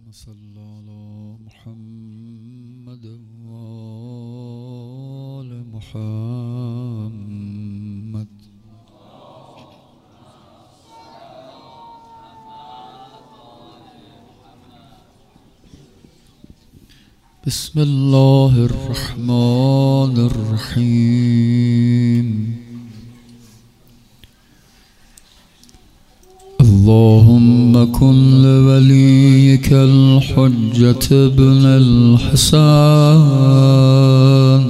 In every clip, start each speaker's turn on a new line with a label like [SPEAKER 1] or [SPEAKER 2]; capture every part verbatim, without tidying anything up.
[SPEAKER 1] صل على محمد وآل محمد. بسم الله الرحمن الرحيم. اللهم كن لوليك الحجة ابن الحسن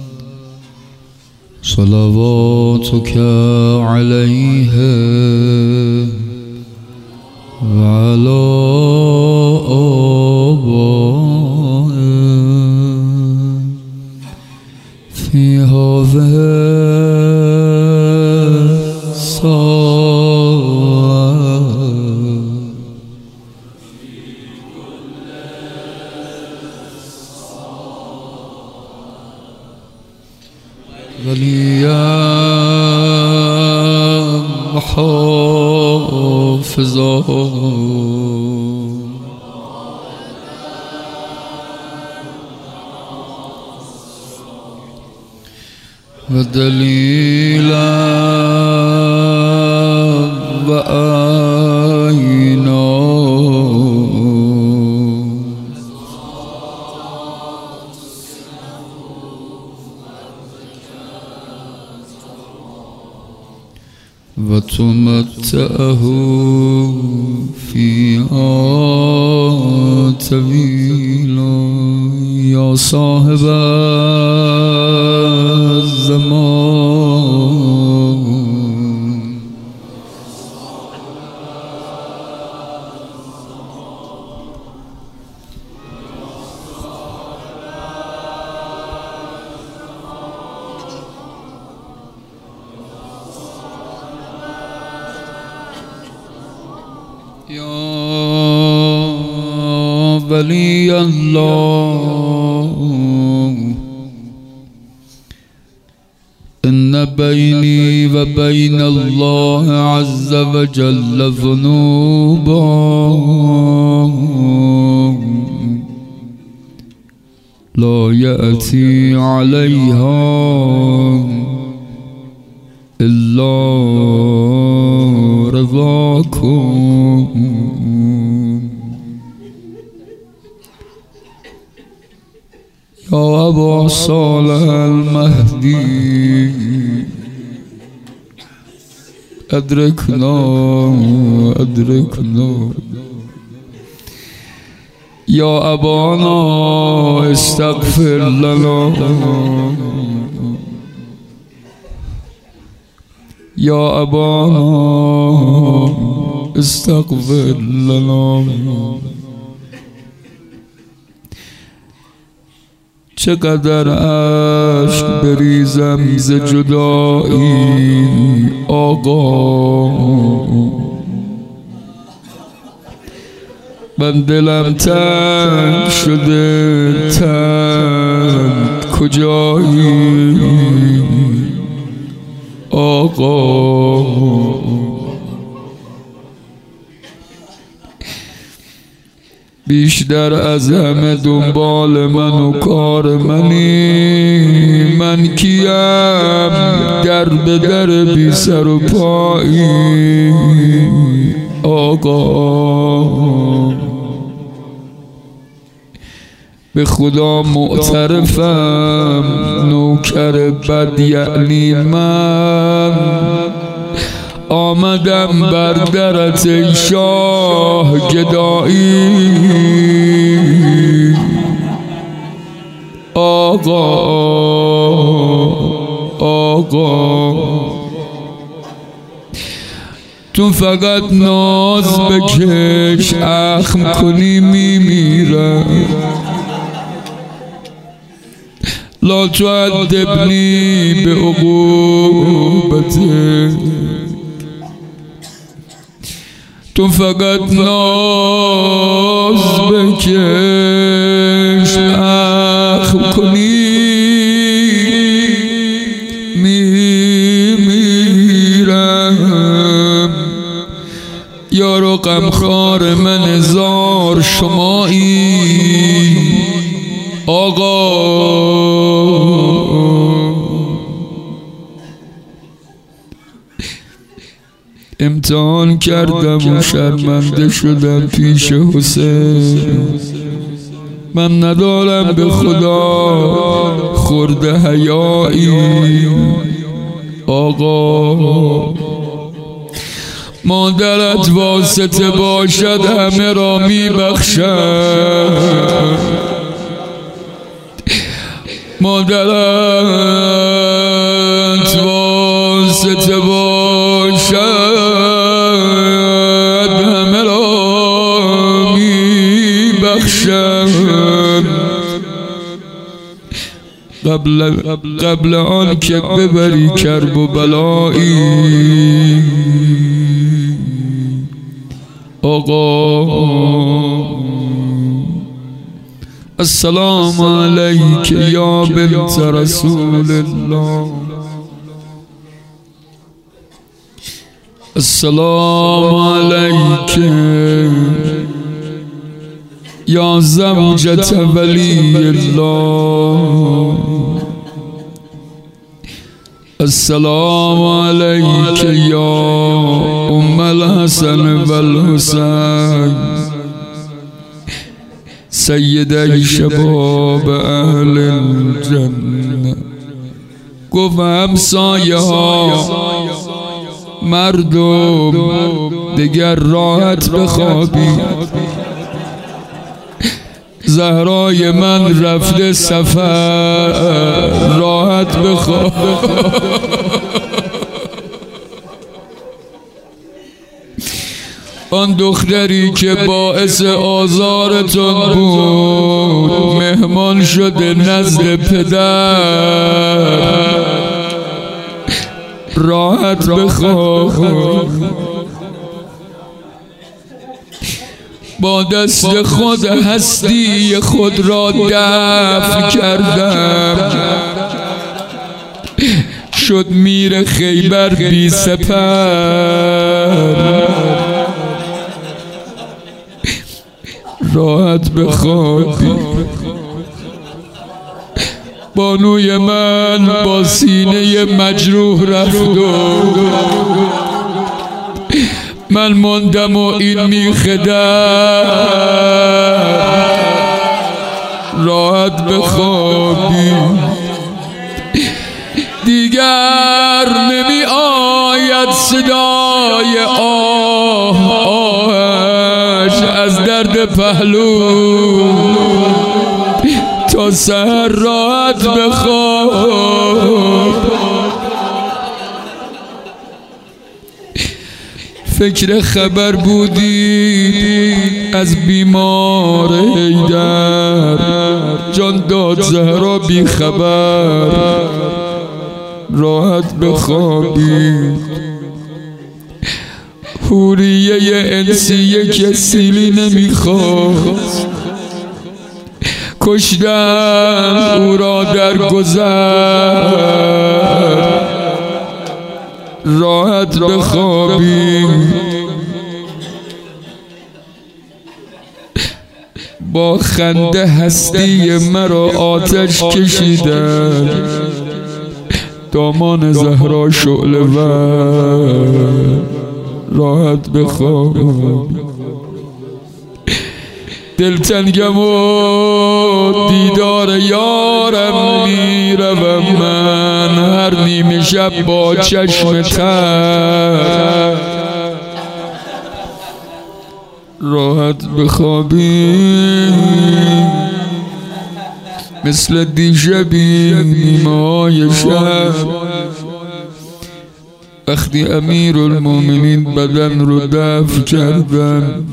[SPEAKER 1] صلواتك عليه وعلى آبائه في هذه الساعة وليا وحافظا ودليلا وآينا وتمتعه فيها طويلا يا صاحب الزمان. يا ولي الله إن بيني وبين الله عز وجل ذنوبا لا يأتي عليها إلا رضاكم. يا أبا صالح المهدي أدركنا أدركنا. يا أبانا استغفر لنا. يا أبانا استغفر لنا. چقدر عشق بریزم ز جدایی آقا، من دلم تنگ شده تنگ کجایی آقا. بیشتر از همه دنبال من و کار منی، من کیم در به در بی سر و پایی آقا. به خدا معترفم نوکر بد یعنی من آمدم بر درت ای شاه گدایی آقا آقا. تو فقط ناز بکش اخم کنی میمیرم، لا تعذبنی به عقوبته. تو فقط ناز بکش اخم کنی میمیرم، یار و غمخوار من هزار شمایی آقا. امتحان کردم و شرمنده شدم پیش حسین. من ندارم به خدا خورده حیایی آقا. مادرت واسطه باشد همه را می بخشد. مادرت واسطه باشد همه را می بخشد. قبل قبل آن که ببری کرب و بلایی آقا. السلام علیک یا بنت رسول الله. السلام علیک یا زوجة ولی الله. السلام علیک یا ام الحسن والحسین سیده شباب اهل الجنه. گفت همسایه ها مردم دیگر راحت بخوابید. زهرای من رفته سفر راحت بخواب. آن دختری که باعث آزارتون بود مهمان شده نزد پدر راحت بخواب. با دست خود هستی خود را دفع کردم. شد میر خیبر بی سپر راحت بخوابی. بانوی من با سینه مجروح رفت و من ماندم و این میخدم راحت بخوابی. دیگر نمی آید صدای آه آهش از درد پهلو. تا سحر راحت بخواب. فکر خبر بودی از بیمار حیدر جان داد زهرا بی خبر راحت بخوابید. حوریه انسیه که سیلی نمیخواست کشتن او را در گذر راحت بخوابی. با خنده هستی مرا آتش کشیدن دامان زهرا شعله ور راحت بخوابی. دلتنگم و دیدار یارم میروم من هر نیمه شب با چشم تر راحت بخوابی. مثل دیشبی نیمه های شب وقتی امیر المومنین بدن رو دفن کردن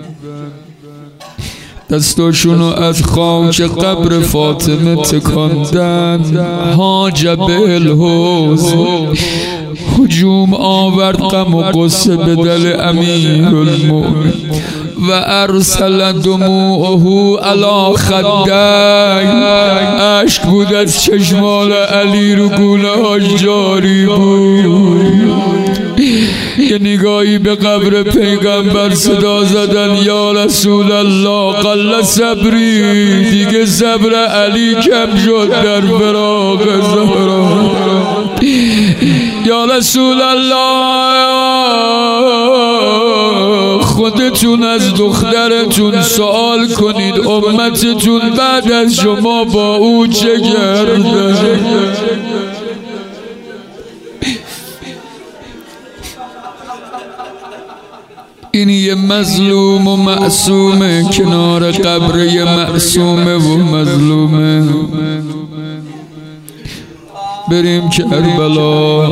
[SPEAKER 1] دستاشونو از خاک قبر فاطمه تکاندن. حاجب الحوز هجوم آورد غم و غصه به دل امیر المؤمن و ارسل دموعه علی خدی. اشک بود از چشمان علی رو گونه هاش جاری بود. یه نگاهی به قبر پیغمبر صدا زدن یا رسول الله قل صبری، دیگه صبر علی کم شد در فراق زهرا. یا رسول الله خودتون از دخترتون سوال کنید امتتون بعد از شما با او چه کرده. این یه مظلوم و معصومه کنار قبر یه معصومه و مظلومه. بریم کربلا.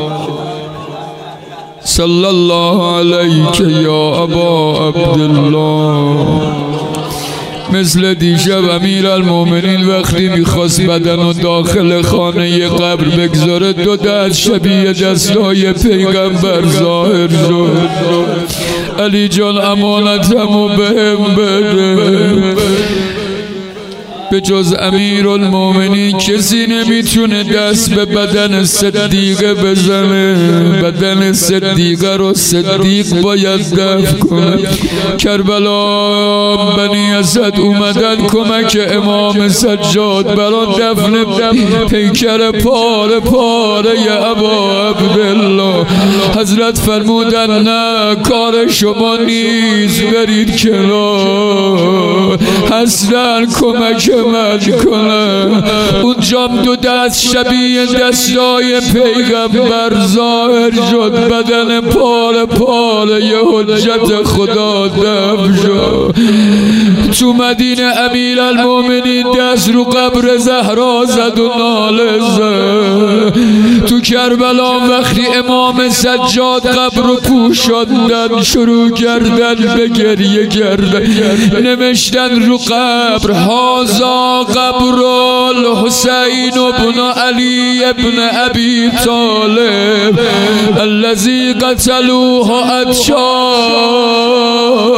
[SPEAKER 1] صلی الله علیک یا ابا عبدالله. مثل دیشب امیرالمومنین وقتی میخواست بدن و داخل خانه قبر بگذاره دو دست شبیه دستای پیغمبر ظاهر شد. علی جان امانتمو بهم بده. به جز امیرالمومنین کسی نمیتونه دست به بدن صدیقه بزنه. بدن صدیقه رو صدیق باید دفن کنه. کربلا بنی اسد اومدن کمک امام سجاد برای دفن پیکر پاره پاره ی ابا عبدالله. حضرت فرمودن نه کار شما نیست، برید کنار، حسن کمک من کنه. اونجا دو دست شبیه دستای پیغمبر ظاهر شد. بدن پاره پاره ی حجت خدا دفن شد. تو مدینه امیرالمومنین دست رو قبر زهرا زد و ناله زد. تو کربلا وقتی امام سجاد قبر رو پوشاندن شروع کردن به گریه کردن. نوشتن رو قبر هازا قبر الحسین ابن علی ابن ابی طالب الذی قتلوه عطشان